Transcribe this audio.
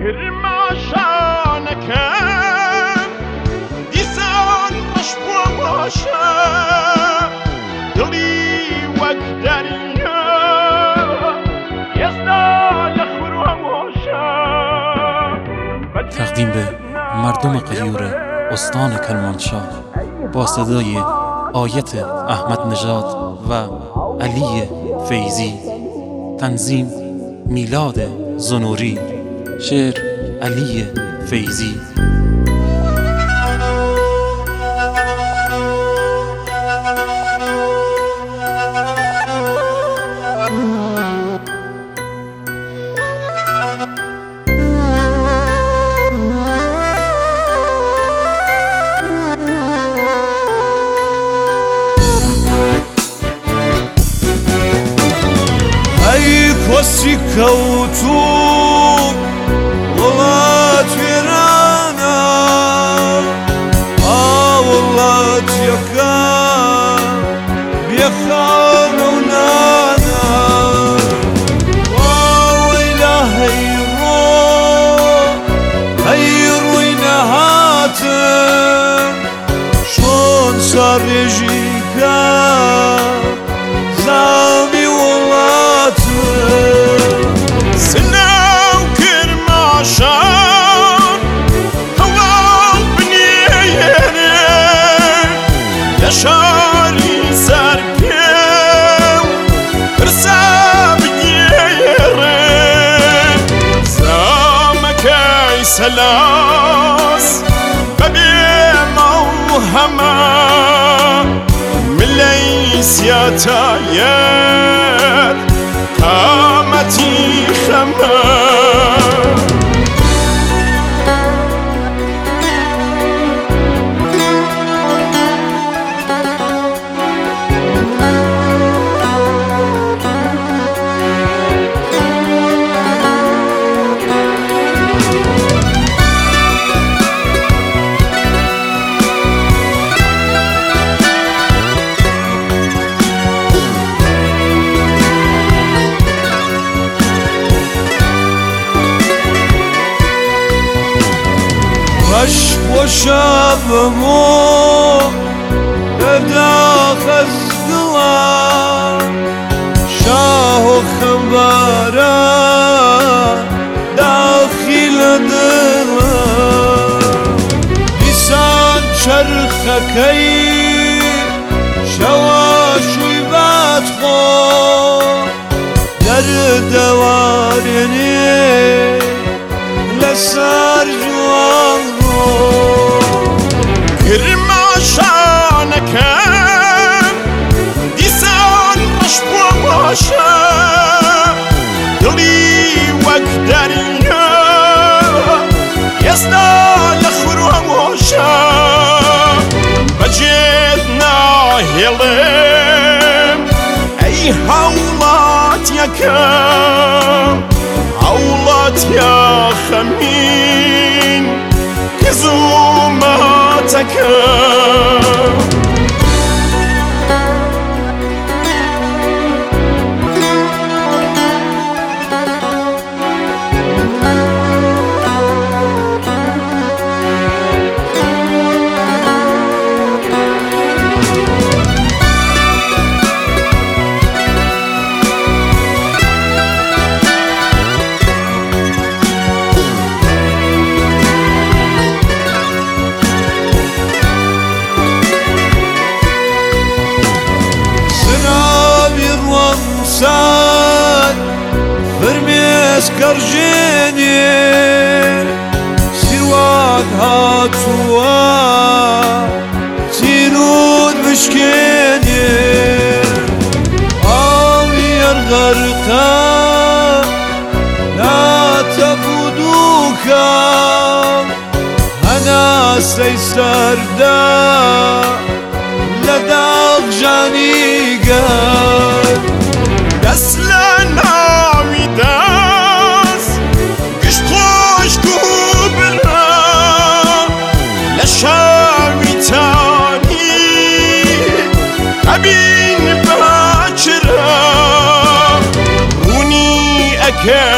کرماشانەکەم دیسان ڕەش بووە واشە دڵی وەک دەریا ئێستا لە خوڕوە واشە. تقدیم به مردم غیور استان کرمانشاه با صدای آیت احمد نژاد و علی فیضی. تنظیم میلاد زنوری. شعر علی فیضی. کۆسی کەوتوو وڵات وێرانە ئاوڵاتیەکە بێخاڵە و نانە واوەی لە هەیڕۆی نەهاتن چۆن ساڕێژیکە زامی سناو کرماشان هەواڵ بنێرێ لە شاری سەر پێو پرسا بگێڕێ زامەکەی سەلاس بەبێ ماڵ هەمە ملەی سیاتایەت قامەتی خەمە. ڕەش بۆ شەبمۆ لەداخەز دڵە شاهۆ خەمبارە داخی لە دڵە دیسان چەرخەکەی شەوە شووی بەدخۆ دەردەوارێنێ لەسەر جوان کرماشانەکەم دیسان ڕەش بووە واشە دڵی وەک دەریا ئێستا لە خوڕوە واشە بەجێت ناهێڵم ئەی هەوڵاتیەکەم هەوڵاتیا خەمین کە زووماتەکەم. سان فرمێس کەڕژێنێ سیروان هاتووە چیرود بشکێنێ ئاڵی ئەرغەرقە ناتە بودووکە هەناسەی سەردا لە داغژانیگەر دەست لە ناوی دەست گشت خۆشک و برا لە شاوی تانی ئەبین باچرا ڕوونی ئەکە